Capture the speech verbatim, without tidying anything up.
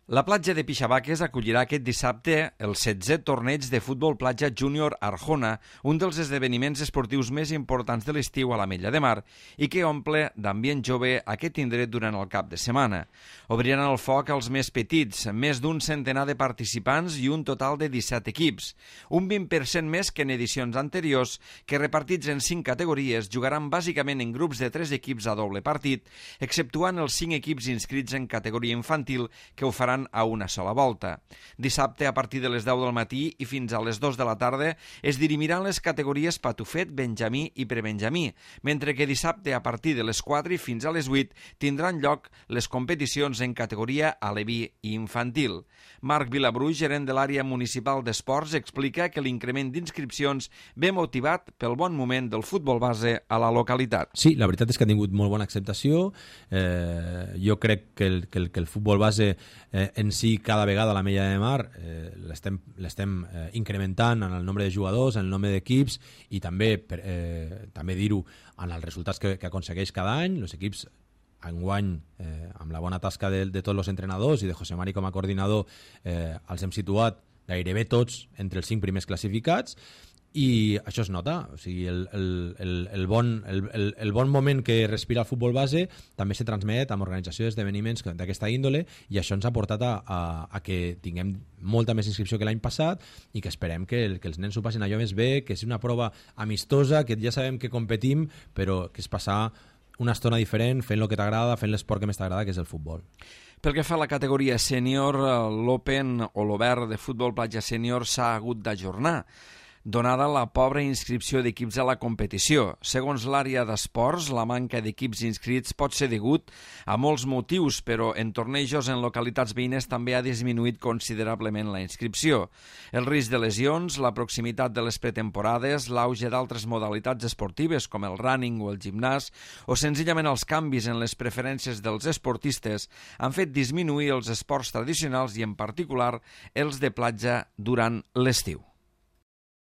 La platja de Pixabaques acollirà aquest dissabte el setzè torneig de futbol platja júnior Arjona, un dels esdeveniments esportius més importants de l'estiu a l'Ametlla de Mar i que omple d'ambient jove aquest indret durant el cap de setmana. Obriran el foc als més petits, més d'un centenar de participants i un total de disset equips. Un vint per cent més que en edicions anteriors, que repartits en cinc categories jugaran bàsicament en grups de tres equips a doble partit, exceptuant els cinc equips inscrits en categoria infantil que ho faran a una sola volta. Dissabte, a partir de les deu del matí i fins a les dues de la tarda, es dirimiran les categories Patufet, Benjamí i Prebenjamí, mentre que dissabte, a partir de les quatre i fins a les vuit, tindran lloc les competicions en categoria aleví i infantil. Marc Vilabruix, gerent de l'àrea municipal d'esports, explica que l'increment d'inscripcions ve motivat pel bon moment del futbol base a la localitat. Sí, la veritat és que ha tingut molt bona acceptació. Eh, jo crec que el, que el, que el futbol base eh, en si cada vegada a l'Ametlla de Mar eh, l'estem l'estem eh, incrementant en el nombre de jugadors, en el nombre d'equips i també, per, eh, també dir-ho en els resultats que, que aconsegueix cada any. Els equips enguany, eh, amb la bona tasca de, de tots els entrenadors i de José Mari com a coordinador, eh, els hem situat gairebé tots entre els cinc primers classificats i això es nota. O sigui, el, el, el, el, bon, el, el, el bon moment que respira el futbol base també se transmet amb organització d'esdeveniments d'aquesta índole i això ens ha portat a, a, a que tinguem molta més inscripció que l'any passat i que esperem que, el, que els nens s'ho passin allò més bé, que és una prova amistosa, que ja sabem que competim, però que és passar una estona diferent fent el que t'agrada, fent l'esport que més t'agrada, que és el futbol. Pel que fa a la categoria sènior, l'Open o l'Obert de futbol platja sènior s'ha hagut d'ajornar, donada la pobra inscripció d'equips a la competició. Segons l'àrea d'esports, la manca d'equips inscrits pot ser degut a molts motius, però en tornejos en localitats veïnes també ha disminuït considerablement la inscripció. El risc de lesions, la proximitat de les pretemporades, l'auge d'altres modalitats esportives com el running o el gimnàs, o senzillament els canvis en les preferències dels esportistes han fet disminuir els esports tradicionals i en particular els de platja durant l'estiu.